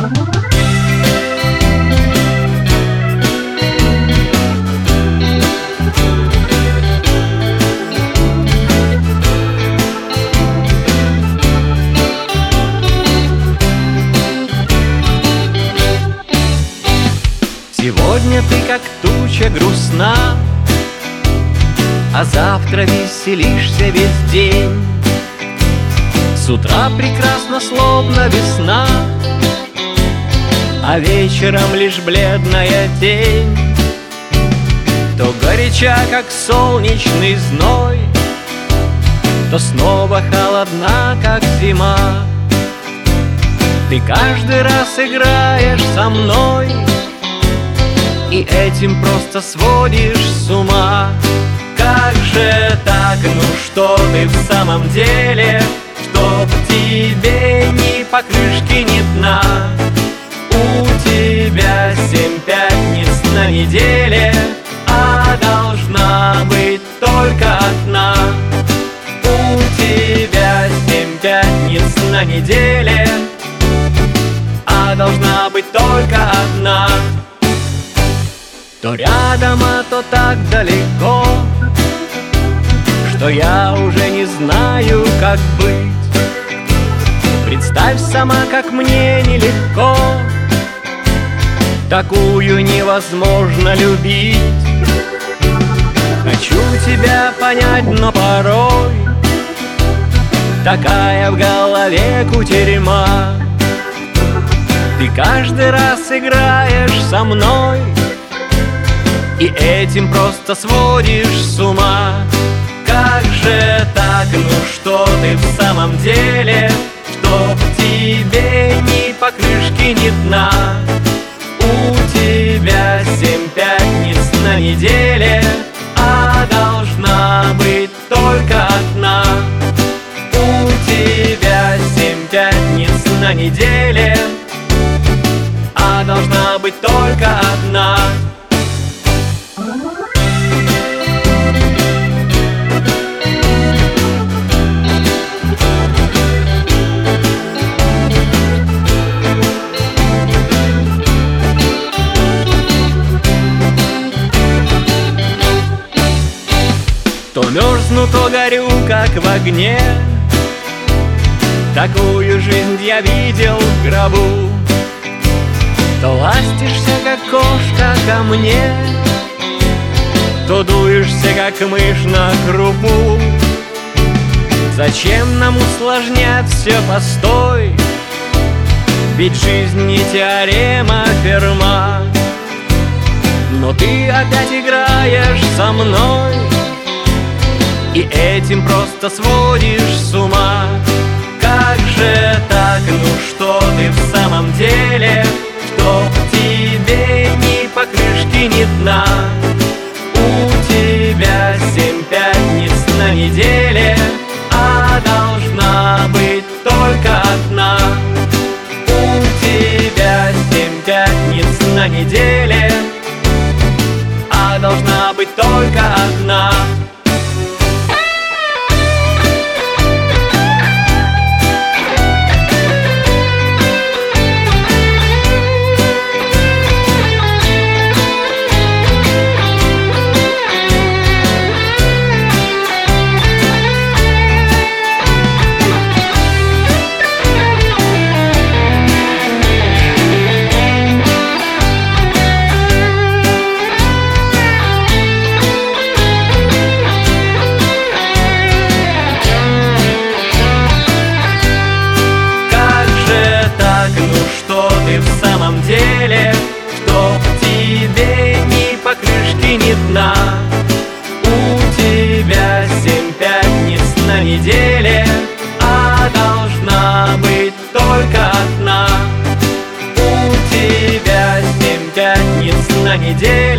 Сегодня ты как туча грустна, а завтра веселишься весь день. С утра прекрасно, словно весна, а вечером лишь бледная тень. То горяча, как солнечный зной, то снова холодна, как зима. Ты каждый раз играешь со мной, и этим просто сводишь с ума. Как же так, ну что ты в самом деле, что в тебе ни покрышки, ни дна? У тебя 7 пятниц на неделе, а должна быть только одна. У тебя 7 пятниц на неделе, а должна быть только одна. То рядом, а то так далеко, что я уже не знаю, как быть. Представь сама, как мне нелегко, такую невозможно любить. Хочу тебя понять, но порой такая в голове кутерьма. Ты каждый раз играешь со мной, и этим просто сводишь с ума. Как же так, ну что ты в самом деле, что в тебе ни покрышки, ни дна? У тебя 7 пятниц на неделе, а должна быть только одна. У тебя 7 пятниц на неделе, а должна быть только одна. То мерзну, то горю, как в огне. Такую жизнь я видел в гробу. То ластишься, как кошка, ко мне, то дуешься, как мышь на крупу. Зачем нам усложнять все, постой, ведь жизнь не теорема Ферма. Но ты опять играешь со мной, и этим просто сводишь с ума. Как же так, ну что ты в самом деле, что в тебе ни покрышки, ни дна? У тебя 7 пятниц на неделе, а должна быть только одна. У тебя 7 пятниц на неделе, а должна быть только одна. В самом деле, что в тебе ни покрышки, ни дна? У тебя 7 пятниц на неделе, а должна быть только одна. У тебя 7 пятниц на неделе,